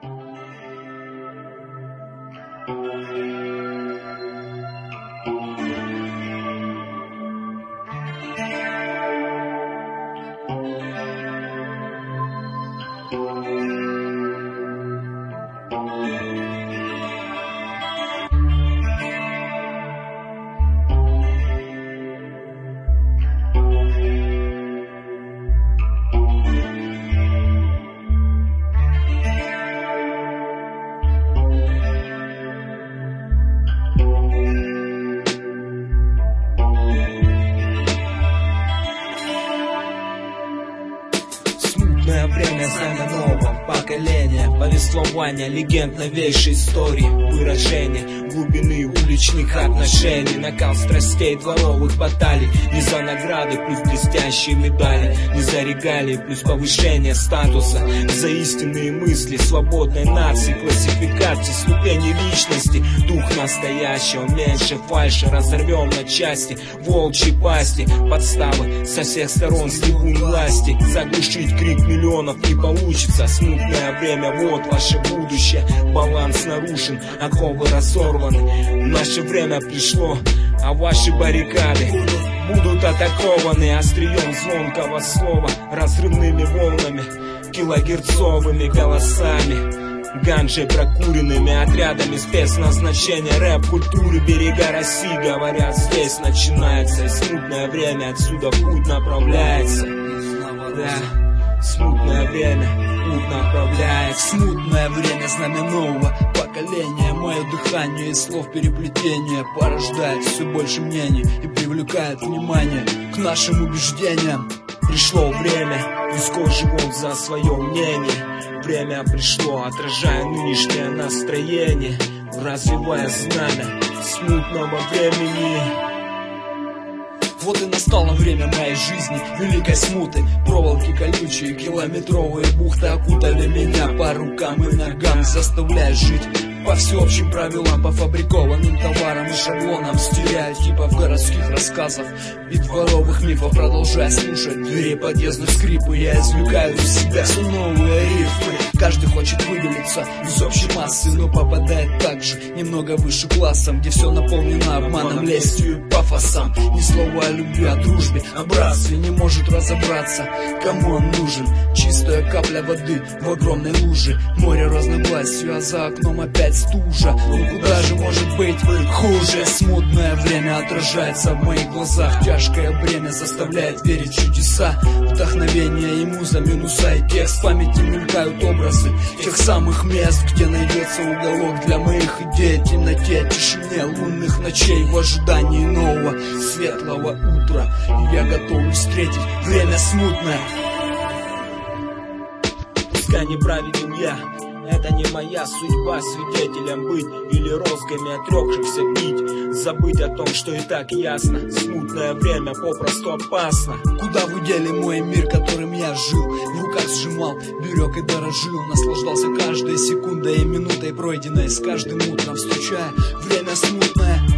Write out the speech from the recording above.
Время знамя нового поколения, повествование легенд новейшей истории, выражение глубины уличных отношений, накал страстей дворовых баталий. Не за награды плюс блестящие медали, не за регалии плюс повышение статуса, за истинные мысли свободной нации, классификации ступени личности, дух настоящего, меньше фальши, разорвем на части волчьи пасти, подставы со всех сторон стебун власти, заглушить крик миллионов не получится. Смутное время, вот ваше будущее, баланс нарушен, оковы разорваны. Наше время пришло, а ваши баррикады будут атакованы острием звонкого слова, разрывными волнами, килогерцовыми голосами, ганджей прокуренными, отрядами спецназначения, рэп-культуры берега России. Говорят, здесь начинается смутное время, отсюда путь направляется. Да, смутное время, путь направляется. Смутное время, знамя нового поколения. Мое дыхание из слов переплетения порождает все больше мнений и привлекает внимание к нашим убеждениям. Пришло время, рискуй живут за свое мнение. Время пришло, отражая нынешнее настроение, развивая знамя смутного времени. Вот и настало время моей жизни, великой смуты. Проволоки колючие, километровые бухты окутали меня по рукам и ногам, заставляя жить по всеобщим правилам, по фабрикованным товарам и шаблонам, стереотипов городских рассказов и дворовых мифов. Продолжая слушать двери подъездных скрипы, я извлекаю из себя все новые рифмы. Каждый хочет выделиться из общей массы, но попадает также немного выше классом, где все наполнено обманом, лестью и пафосом. Ни слова о любви, о дружбе, о братстве, не может разобраться, кому он нужен. Чистая капля воды в огромной луже, море разногласий, а за окном опять стужа. Ну куда же может быть хуже? Смутное время отражается в моих глазах, тяжкое бремя заставляет верить в чудеса. Вдохновение и муза, минуса и текст, в памяти мелькают образы тех самых мест, где найдется уголок для моих идей. В темноте, тишине лунных ночей, в ожидании нового светлого утра я готов встретить время смутное. Пускай не праведен я, это не моя судьба, свидетелем быть или розгами отрекшихся бить. Забыть о том, что и так ясно, смутное время попросту опасно. Куда вы дели мой мир, которым я жил? В руках сжимал, берег и дорожил, наслаждался каждой секундой и минутой, пройденной с каждым утром, встречая время смутное.